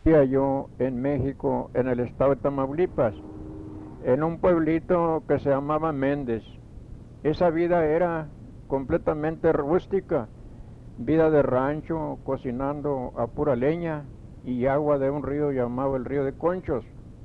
Vivía yo en México, en el estado de Tamaulipas, en un pueblito que se llamaba Méndez. Esa vida era completamente rústica, vida de rancho, cocinando a pura leña y agua de un río llamado el río de Conchos.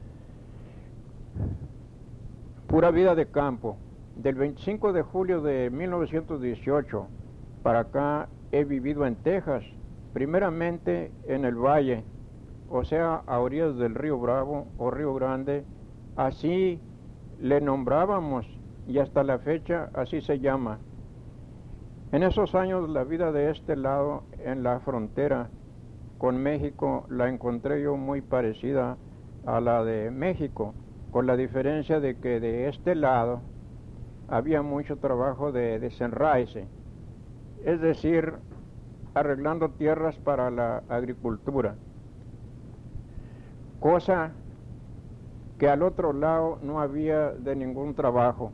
Pura vida de campo. Del 25 de julio de 1918 para acá he vivido en Texas, primeramente en el valle, o sea, a orillas del río Bravo o Río Grande, así le nombrábamos y hasta la fecha así se llama. En esos años la vida de este lado, en la frontera con México, la encontré yo muy parecida a la de México, con la diferencia de que de este lado había mucho trabajo de desenraíce, es decir, arreglando tierras para la agricultura, cosa que al otro lado no había de ningún trabajo,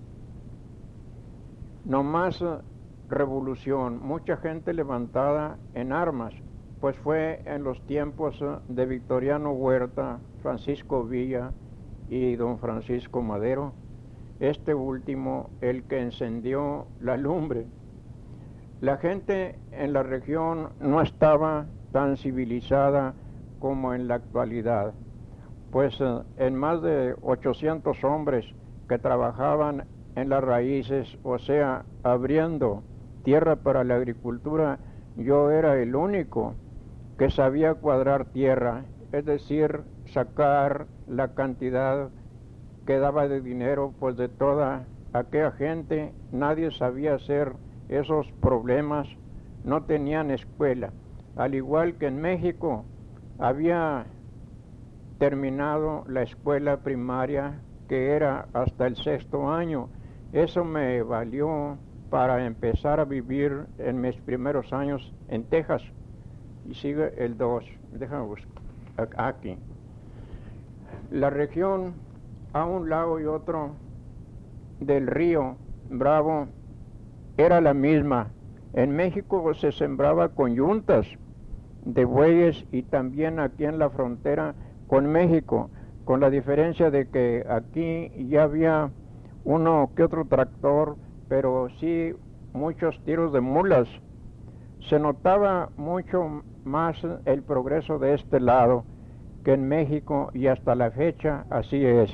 nomás revolución, mucha gente levantada en armas, pues fue en los tiempos de Victoriano Huerta, Francisco Villa y don Francisco Madero, este último el que encendió la lumbre. La gente en la región no estaba tan civilizada como en la actualidad, pues en más de 800 hombres que trabajaban en las raíces, o sea, abriendo tierra para la agricultura, yo era el único que sabía cuadrar tierra, es decir, sacar la cantidad que daba de dinero, pues de toda aquella gente. Nadie sabía hacer esos problemas, no tenían escuela. Al igual que en México, había terminado la escuela primaria, que era hasta el 6º año. Eso me valió para empezar a vivir en mis primeros años en Texas. Y sigue el 2, déjame buscar aquí. La región a un lado y otro del río Bravo era la misma. En México se sembraba con yuntas de bueyes y también aquí en la frontera con México, con la diferencia de que aquí ya había uno que otro tractor, pero sí muchos tiros de mulas. Se notaba mucho más el progreso de este lado que en México, y hasta la fecha así es.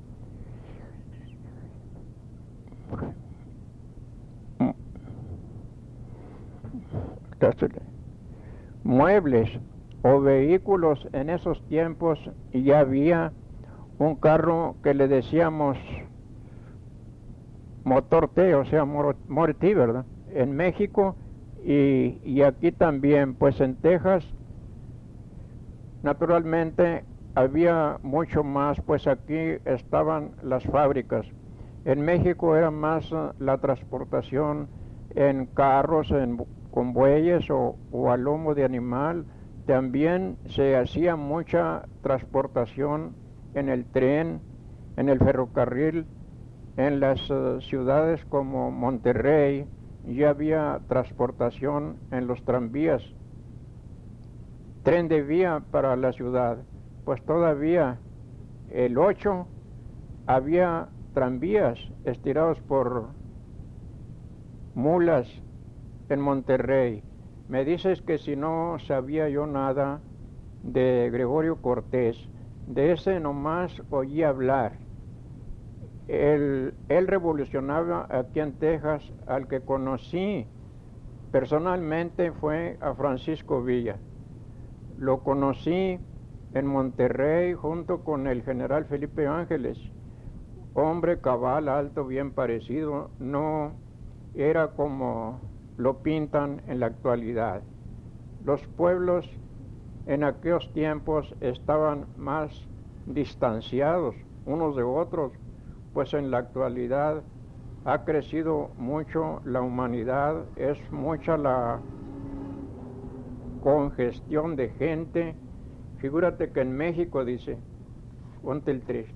Muebles o vehículos en esos tiempos, y ya había un carro que le decíamos motor T, o sea, T, ¿verdad? En México y aquí también, pues en Texas, naturalmente había mucho más, pues aquí estaban las fábricas. En México era más la transportación en carros, con bueyes o a lomo de animal. También se hacía mucha transportación en el tren, en el ferrocarril, en las ciudades como Monterrey. Ya había transportación en los tranvías, tren de vía para la ciudad, pues todavía el 8 había tranvías estirados por mulas en Monterrey. Me dices que si no sabía yo nada de Gregorio Cortés, de ese nomás oí hablar. Él revolucionaba aquí en Texas. Al que conocí personalmente fue a Francisco Villa. Lo conocí en Monterrey junto con el general Felipe Ángeles, hombre cabal, alto, bien parecido, no era como lo pintan en la actualidad. Los pueblos en aquellos tiempos estaban más distanciados unos de otros, pues en la actualidad ha crecido mucho la humanidad, es mucha la congestión de gente. Figúrate que en México, dice, ponte el 3.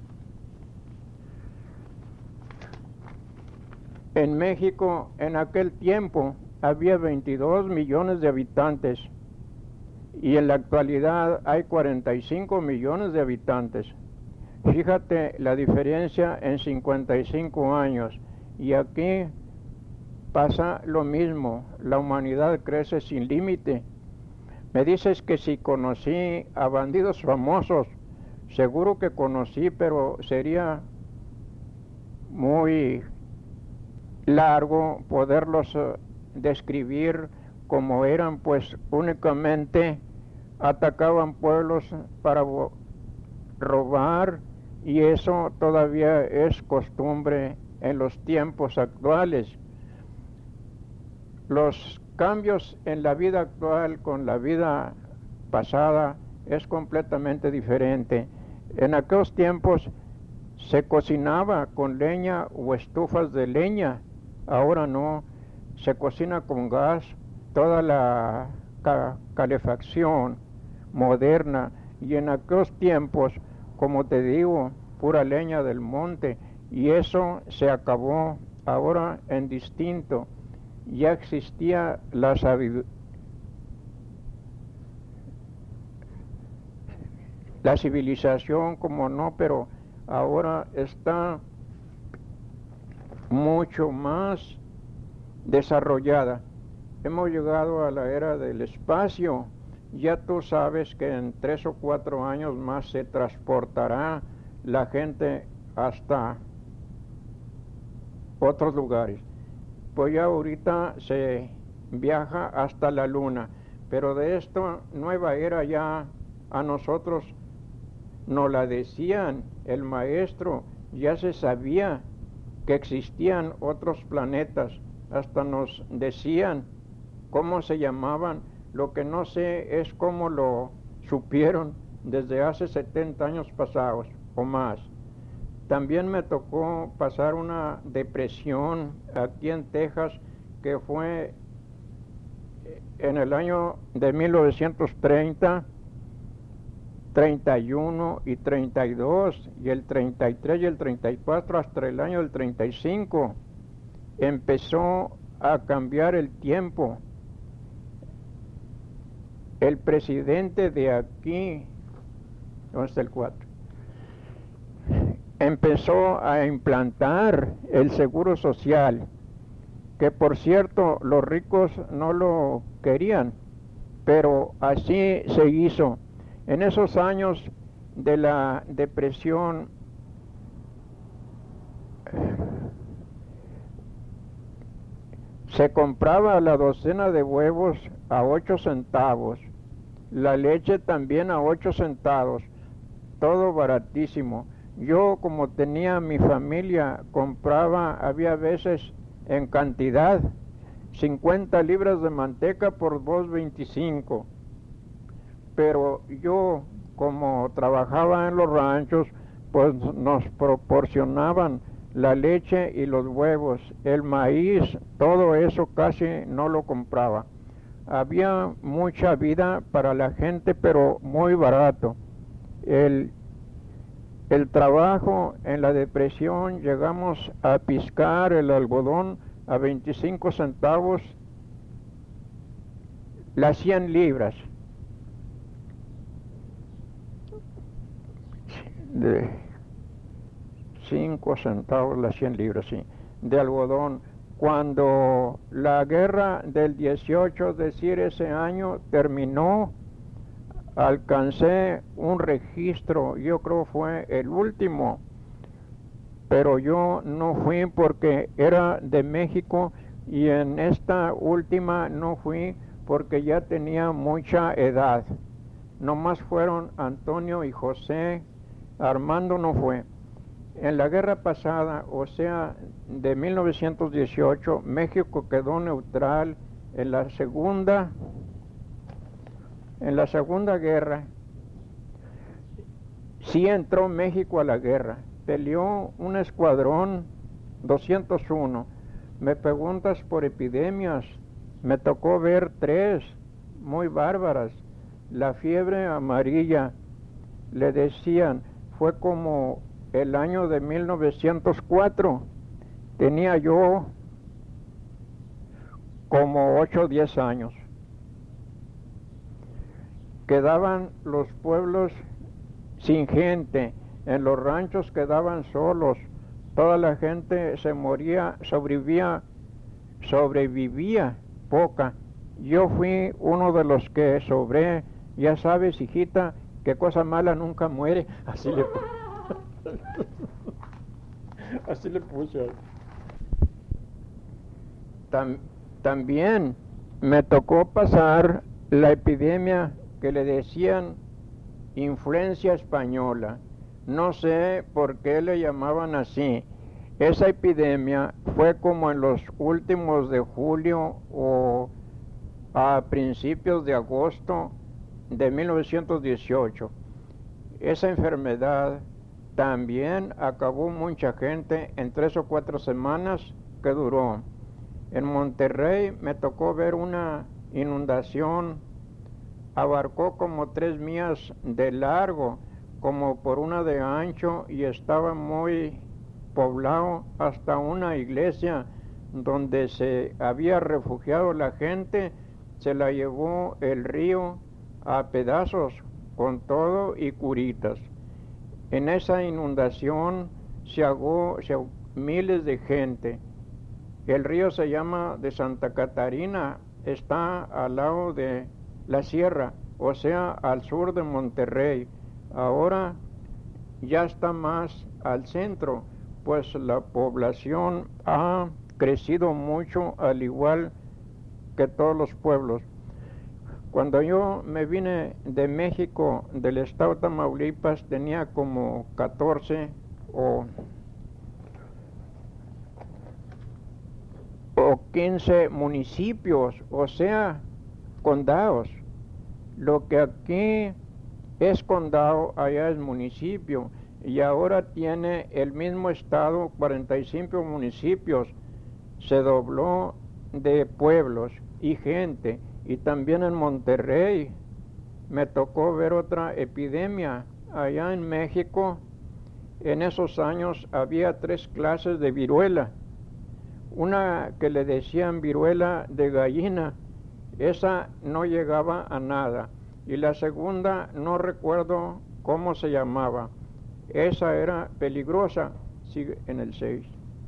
En México, en aquel tiempo, había 22 millones de habitantes y en la actualidad hay 45 millones de habitantes. Fíjate la diferencia en 55 años, y aquí pasa lo mismo, la humanidad crece sin límite. Me dices que si conocí a bandidos famosos, seguro que conocí, pero sería muy largo poderlos describir como eran, pues únicamente atacaban pueblos para robar, y eso todavía es costumbre en los tiempos actuales. Los cambios en la vida actual con la vida pasada es completamente diferente. En aquellos tiempos se cocinaba con leña o estufas de leña, ahora no, se cocina con gas, toda la calefacción moderna, y en aquellos tiempos, como te digo, pura leña del monte, y eso se acabó. Ahora en distinto, ya existía la civilización, como no, pero ahora está mucho más desarrollada. Hemos llegado a la era del espacio. Ya tú sabes que en 3 o 4 años más se transportará la gente hasta otros lugares. Pues ya ahorita se viaja hasta la luna, pero de esta nueva era ya a nosotros nos la decían, el maestro ya se sabía que existían otros planetas, hasta nos decían cómo se llamaban. Lo que no sé es cómo lo supieron desde hace 70 años pasados o más. También me tocó pasar una depresión aquí en Texas, que fue en el año de 1930, 31 y 32, y el 33 y el 34 hasta el año del 35. Empezó a cambiar el tiempo. El presidente de aquí, ¿dónde está el 4? Empezó a implantar el seguro social, que por cierto los ricos no lo querían, pero así se hizo. En esos años de la depresión, se compraba la docena de huevos a 8 centavos, la leche también a 8 centavos, todo baratísimo. Yo, como tenía mi familia, compraba, había veces en cantidad, 50 libras de manteca por 2.25. Pero yo, como trabajaba en los ranchos, pues nos proporcionaban la leche y los huevos, el maíz, todo eso casi no lo compraba. Había mucha vida para la gente, pero muy barato. El trabajo en la depresión, llegamos a piscar el algodón a 25 centavos las 100 libras. De 5 centavos las 100 libras, sí, de algodón. Cuando la guerra del 18, es decir, ese año terminó, alcancé un registro, yo creo fue el último, pero yo no fui porque era de México, y en esta última no fui porque ya tenía mucha edad. Nomás fueron Antonio y José, Armando no fue. En la guerra pasada, o sea, de 1918, México quedó neutral. En la segunda guerra, sí entró México a la guerra. Peleó un escuadrón 201. Me preguntas por epidemias, me tocó ver 3 muy bárbaras. La fiebre amarilla, le decían, fue como el año de 1904. Tenía yo como 8 o 10 años. quedaban los pueblos sin gente, en los ranchos quedaban solos, toda la gente se moría, sobrevivía poca. Yo fui uno de los que sobré. Ya sabes, hijita, que cosa mala nunca muere. Así le así le puse. También me tocó pasar la epidemia que le decían influencia española. No sé por qué le llamaban así. Esa epidemia fue como en los últimos de julio o a principios de agosto de 1918. Esa enfermedad también acabó mucha gente en 3 o 4 semanas que duró. En Monterrey me tocó ver una inundación, abarcó como 3 millas de largo, como por una de ancho, y estaba muy poblado, hasta una iglesia donde se había refugiado la gente, se la llevó el río a pedazos con todo y curitas. En esa inundación se ahogó miles de gente. El río se llama de Santa Catarina, está al lado de la sierra, o sea, al sur de Monterrey. Ahora ya está más al centro, pues la población ha crecido mucho, al igual que todos los pueblos. Cuando yo me vine de México, del estado de Tamaulipas, tenía como 14 o 15 municipios, o sea, condados. Lo que aquí es condado, allá es municipio, y ahora tiene el mismo estado 45 municipios. Se dobló de pueblos y gente. Y también en Monterrey me tocó ver otra epidemia. Allá en México, en esos años había 3 clases de viruela. Una que le decían viruela de gallina, esa no llegaba a nada. Y la segunda no recuerdo cómo se llamaba. Esa era peligrosa, sigue en el 6.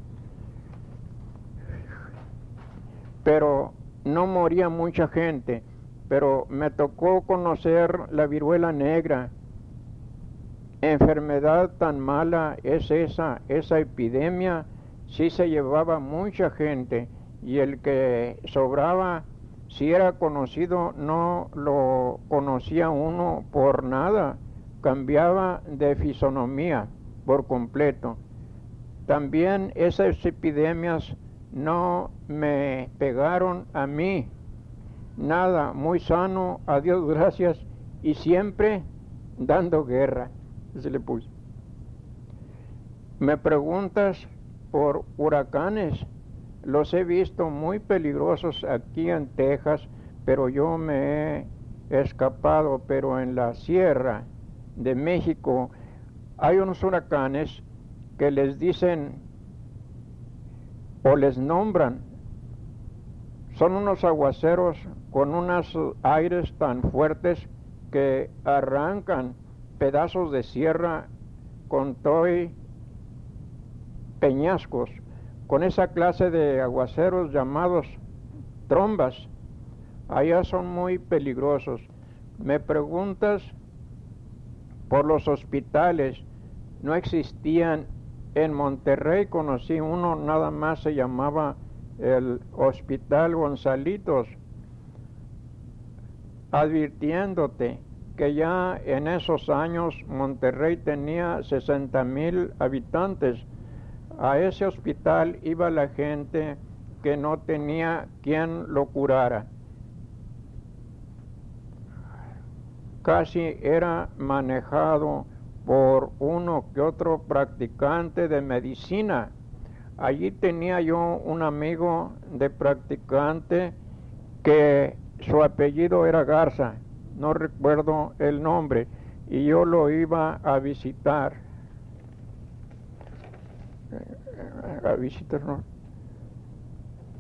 Pero no moría mucha gente, pero me tocó conocer la viruela negra. Enfermedad tan mala es esa epidemia, sí se llevaba mucha gente, y el que sobraba, si era conocido, no lo conocía uno por nada, cambiaba de fisonomía por completo. También esas epidemias no me pegaron a mí, nada, muy sano, a Dios gracias, y siempre dando guerra, se le puso. Me preguntas por huracanes, los he visto muy peligrosos aquí en Texas, pero yo me he escapado. Pero en la sierra de México hay unos huracanes que les dicen o les nombran, son unos aguaceros con unos aires tan fuertes que arrancan pedazos de sierra con toy peñascos. Con esa clase de aguaceros llamados trombas, allá son muy peligrosos. Me preguntas por los hospitales, no existían. En Monterrey conocí uno, nada más, se llamaba el Hospital Gonzalitos, advirtiéndote que ya en esos años Monterrey tenía 60,000 habitantes. A ese hospital iba la gente que no tenía quien lo curara. Casi era manejado por uno que otro practicante de medicina. Allí tenía yo un amigo de practicante que su apellido era Garza, no recuerdo el nombre, y yo lo iba a visitar. ¿No?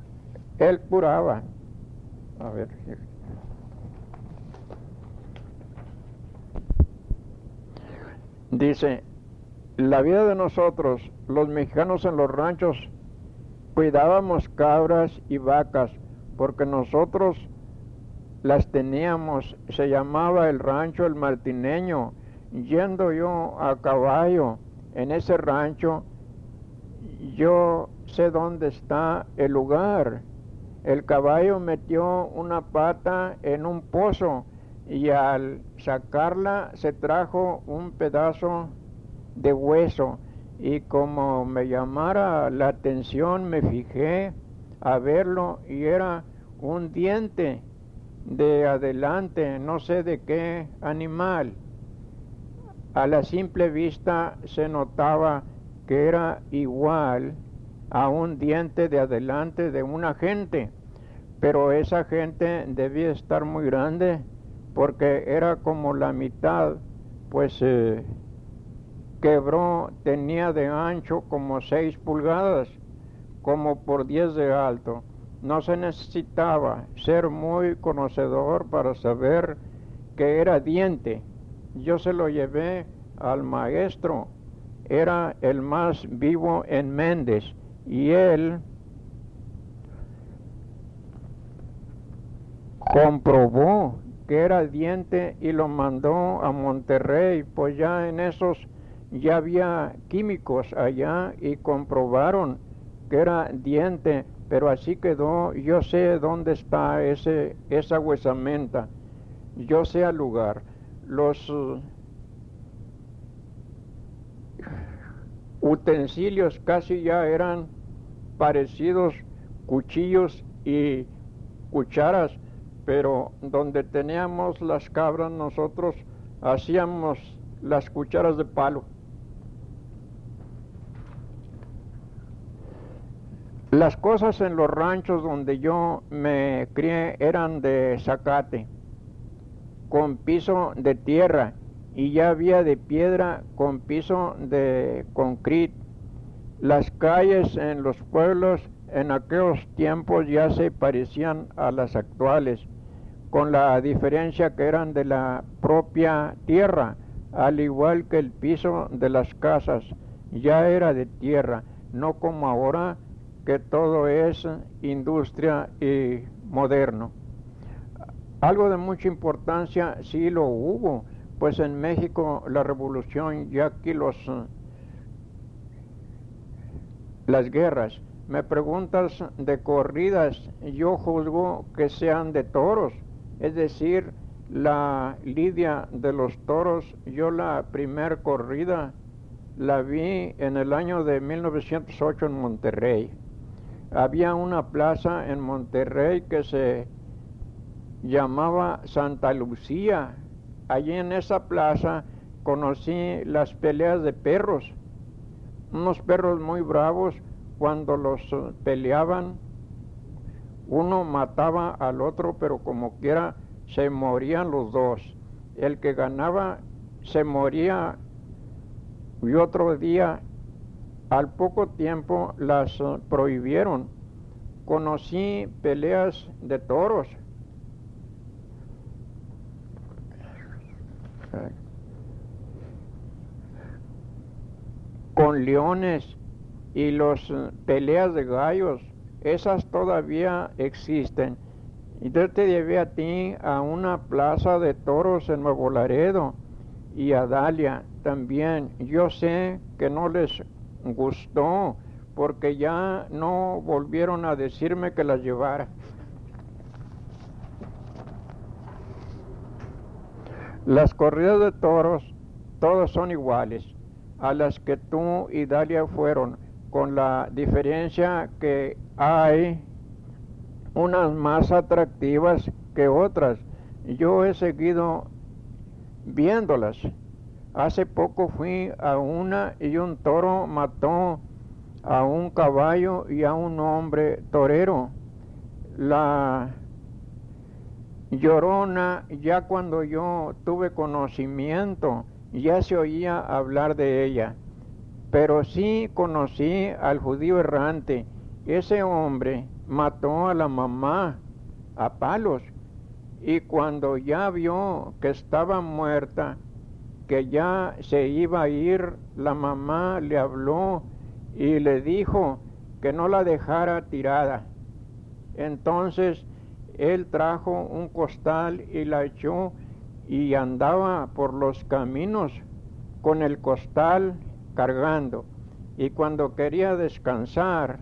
Él curaba. A ver. Dice, la vida de nosotros, los mexicanos en los ranchos, cuidábamos cabras y vacas, porque nosotros las teníamos. Se llamaba el rancho El Martineño. Yendo yo a caballo en ese rancho, yo sé dónde está el lugar. El caballo metió una pata en un pozo y al sacarla se trajo un pedazo de hueso, y como me llamara la atención me fijé a verlo y era un diente de adelante, no sé de qué animal. A la simple vista se notaba que era igual a un diente de adelante de una gente, pero esa gente debía estar muy grande porque era como la mitad, pues quebró, tenía de ancho como 6 pulgadas, como por 10 de alto. No se necesitaba ser muy conocedor para saber que era diente. Yo se lo llevé al maestro, era el más vivo en Méndez, y él comprobó que era diente y lo mandó a Monterrey. Pues ya en esos ya había químicos allá y comprobaron que era diente, pero así quedó. Yo sé dónde está esa huesamenta, yo sé el lugar. Los utensilios casi ya eran parecidos, cuchillos y cucharas, pero donde teníamos las cabras nosotros hacíamos las cucharas de palo. Las cosas en los ranchos donde yo me crié eran de zacate, con piso de tierra, y ya había de piedra con piso de concreto. Las calles en los pueblos en aquellos tiempos ya se parecían a las actuales, con la diferencia que eran de la propia tierra, al igual que el piso de las casas ya era de tierra, no como ahora que todo es industria y moderno. Algo de mucha importancia sí lo hubo, pues en México la revolución, ya aquí las guerras. Me preguntas de corridas, yo juzgo que sean de toros, es decir, la lidia de los toros. Yo la primer corrida la vi en el año de 1908 en Monterrey. Había una plaza en Monterrey que se llamaba Santa Lucía. Allí en esa plaza conocí las peleas de perros, unos perros muy bravos. Cuando los peleaban, uno mataba al otro, pero como quiera se morían los dos. El que ganaba se moría, y otro día, al poco tiempo, las prohibieron. Conocí peleas de toros. Con leones, y los peleas de gallos, esas todavía existen. Y yo te llevé a ti a una plaza de toros en Nuevo Laredo, y a Dalia también. Yo sé que no les gustó, porque ya no volvieron a decirme que las llevara. Las corridas de toros, todas son iguales a las que tú y Dalia fueron, con la diferencia que hay unas más atractivas que otras. Yo he seguido viéndolas. Hace poco fui a una y un toro mató a un caballo y a un hombre torero. La Llorona, ya cuando yo tuve conocimiento, ya se oía hablar de ella, pero sí conocí al judío errante. Ese hombre mató a la mamá a palos, y cuando ya vio que estaba muerta, que ya se iba a ir, la mamá le habló y le dijo que no la dejara tirada. Entonces él trajo un costal y la echó y andaba por los caminos con el costal cargando. Y cuando quería descansar,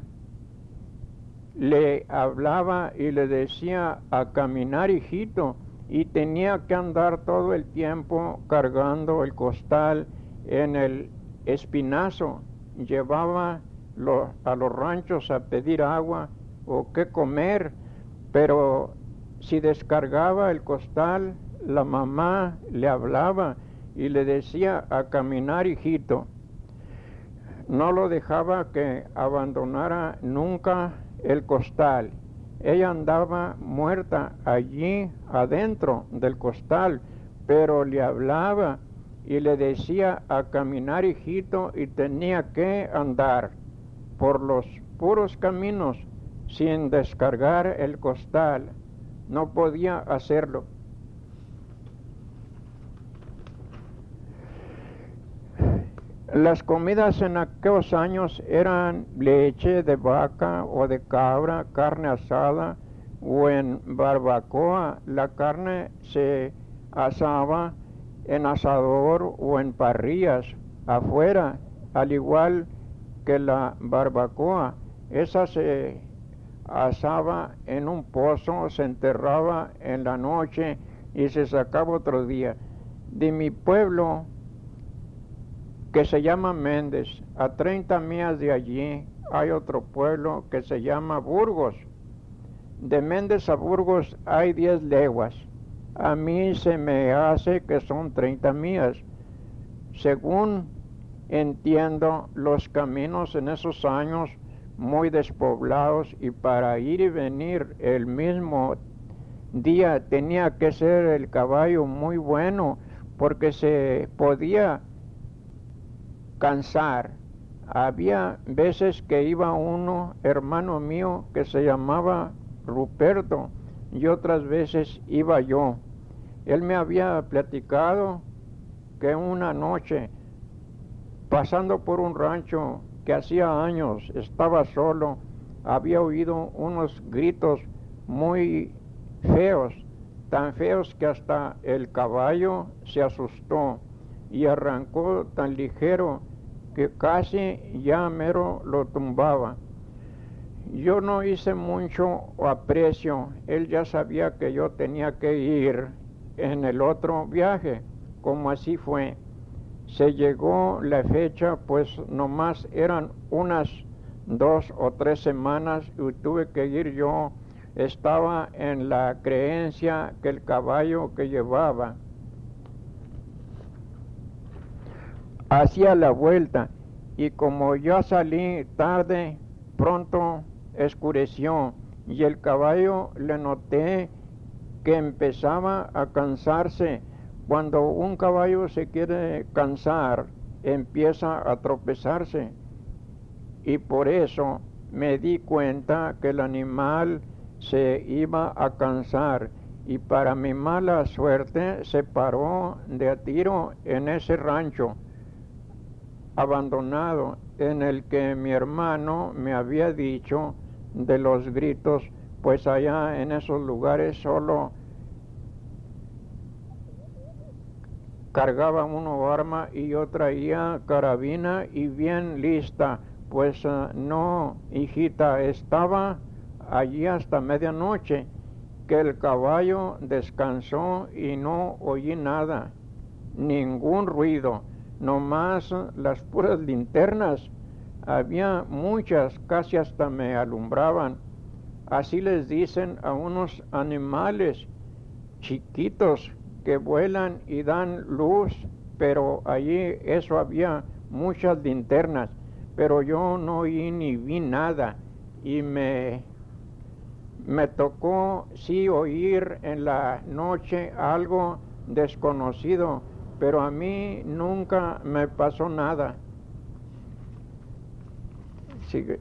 le hablaba y le decía: a caminar, hijito, y tenía que andar todo el tiempo cargando el costal en el espinazo. Llevaba a los ranchos a pedir agua o qué comer, pero si descargaba el costal, la mamá le hablaba y le decía: a caminar, hijito. No lo dejaba que abandonara nunca el costal. Ella andaba muerta allí adentro del costal, pero le hablaba y le decía: a caminar, hijito, y tenía que andar por los puros caminos sin descargar el costal. No podía hacerlo. Las comidas en aquellos años eran leche de vaca o de cabra, carne asada o en barbacoa. La carne se asaba en asador o en parrillas afuera, al igual que la barbacoa. Esa se asaba en un pozo, se enterraba en la noche y se sacaba otro día. De mi pueblo, que se llama Méndez, a 30 millas de allí hay otro pueblo que se llama Burgos. De Méndez a Burgos hay 10 leguas. A mí se me hace que son 30 millas. Según entiendo, los caminos en esos años muy despoblados, y para ir y venir el mismo día tenía que ser el caballo muy bueno, porque se podía cansar. Había veces que iba uno, hermano mío, que se llamaba Ruperto, y otras veces iba yo. Él me había platicado que una noche, pasando por un rancho que hacía años estaba solo, había oído unos gritos muy feos, tan feos que hasta el caballo se asustó y arrancó tan ligero que casi ya mero lo tumbaba. Yo no hice mucho aprecio. Él ya sabía que yo tenía que ir en el otro viaje, como así fue. Se llegó la fecha, pues nomás eran unas 2 o 3 semanas y tuve que ir yo. Estaba en la creencia que el caballo que llevaba hacía la vuelta, y como yo salí tarde, pronto escureció y el caballo le noté que empezaba a cansarse. Cuando un caballo se quiere cansar, empieza a tropezarse, y por eso me di cuenta que el animal se iba a cansar, y para mi mala suerte se paró de a tiro en ese rancho abandonado en el que mi hermano me había dicho de los gritos, pues allá en esos lugares solo cargaba uno arma y yo traía carabina y bien lista. Pues no, hijita, estaba allí hasta medianoche, que el caballo descansó y no oí nada, ningún ruido, nomás las puras linternas. Había muchas, casi hasta me alumbraban. Así les dicen a unos animales chiquitos que vuelan y dan luz, pero allí eso había muchas linternas, pero yo no oí ni vi nada, y me tocó sí oír en la noche algo desconocido, pero a mí nunca me pasó nada. Sigue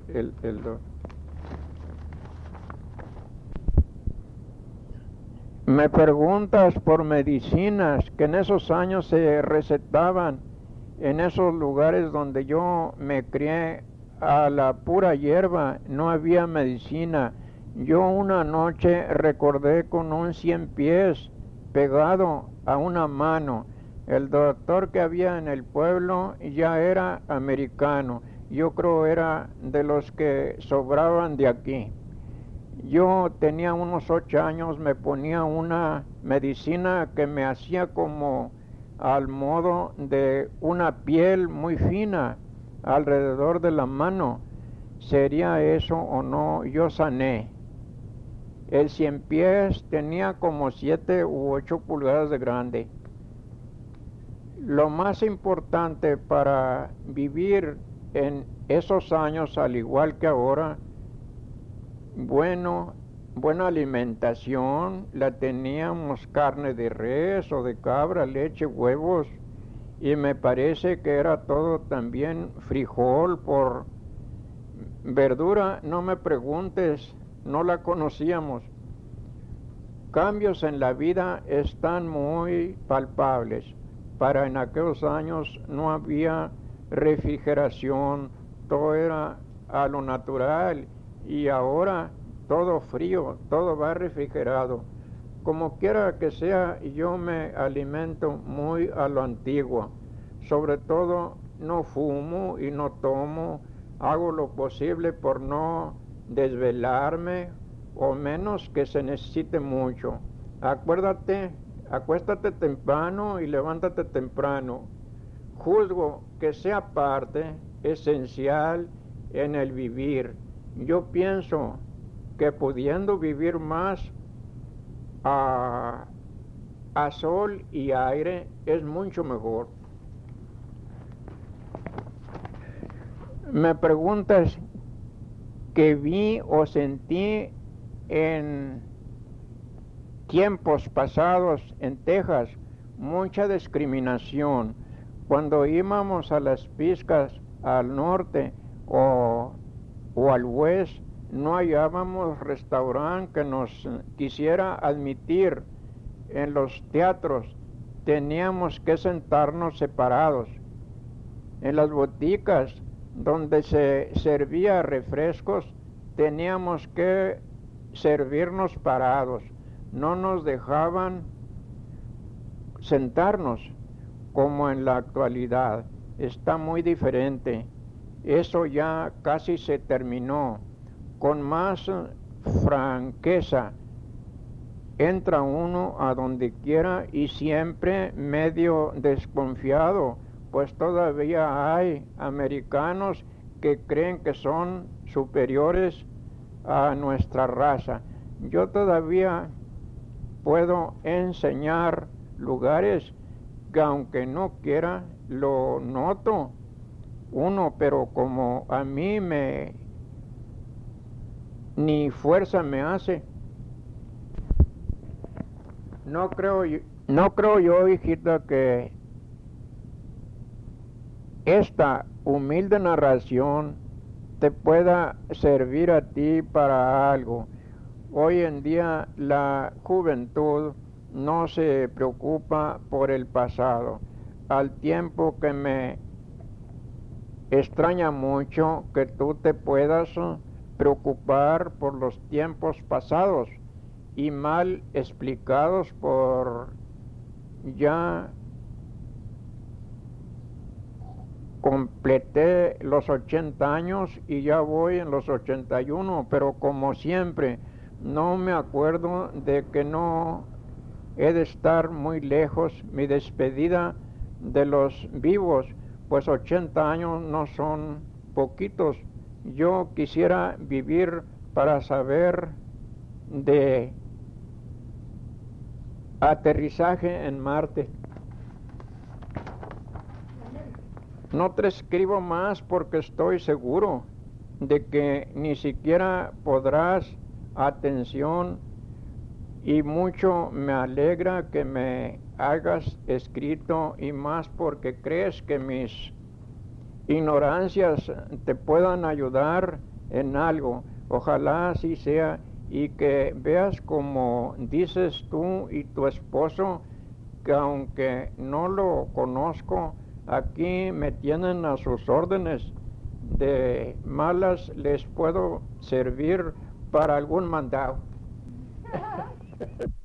Me preguntas por medicinas que en esos años se recetaban en esos lugares donde yo me crié a la pura hierba, no había medicina. Yo una noche recordé con un 100 pies pegado a una mano. El doctor que había en el pueblo ya era americano. Yo creo era de los que sobraban de aquí. Yo tenía unos 8 años, me ponía una medicina que me hacía como al modo de una piel muy fina alrededor de la mano. ¿Sería eso o no? Yo sané. El 100 pies tenía como 7 u 8 pulgadas de grande. Lo más importante para vivir en esos años, al igual que ahora, buena alimentación, la teníamos carne de res o de cabra, leche, huevos, y me parece que era todo también frijol. Por verdura, no me preguntes, no la conocíamos. Cambios en la vida están muy palpables. Para en aquellos años no había refrigeración, todo era a lo natural, y ahora todo frío, todo va refrigerado. Como quiera que sea, yo me alimento muy a lo antiguo. Sobre todo no fumo y no tomo, hago lo posible por no desvelarme, o menos que se necesite mucho. Acuéstate temprano y levántate temprano. Juzgo que sea parte esencial en el vivir. Yo pienso que pudiendo vivir más a sol y aire es mucho mejor. Me preguntas qué vi o sentí en tiempos pasados en Texas. Mucha discriminación. Cuando íbamos a las pizcas al norte o al oeste, no hallábamos restaurante que nos quisiera admitir. En los teatros teníamos que sentarnos separados. En las boticas donde se servía refrescos teníamos que servirnos parados. No nos dejaban sentarnos como en la actualidad. Está muy diferente. Eso ya casi se terminó. Con más franqueza entra uno a donde quiera y siempre medio desconfiado, pues todavía hay americanos que creen que son superiores a nuestra raza. Yo todavía puedo enseñar lugares que aunque no quiera lo noto uno, pero como a mí ni fuerza me hace. No creo yo, hijita, que esta humilde narración te pueda servir a ti para algo. Hoy en día la juventud no se preocupa por el pasado, al tiempo que me extraña mucho que tú te puedas preocupar por los tiempos pasados y mal explicados por ya completé los 80 años y ya voy en los 81, pero como siempre no me acuerdo de que no he de estar muy lejos mi despedida de los vivos, pues 80 años no son poquitos. Yo quisiera vivir para saber de aterrizaje en Marte. No te escribo más porque estoy seguro de que ni siquiera podrás atención, y mucho me alegra que me hayas escrito, y más porque crees que mis ignorancias te puedan ayudar en algo. Ojalá así sea, y que veas como dices tú y tu esposo, que aunque no lo conozco, aquí me tienen a sus órdenes. De malas les puedo servir para algún mandado.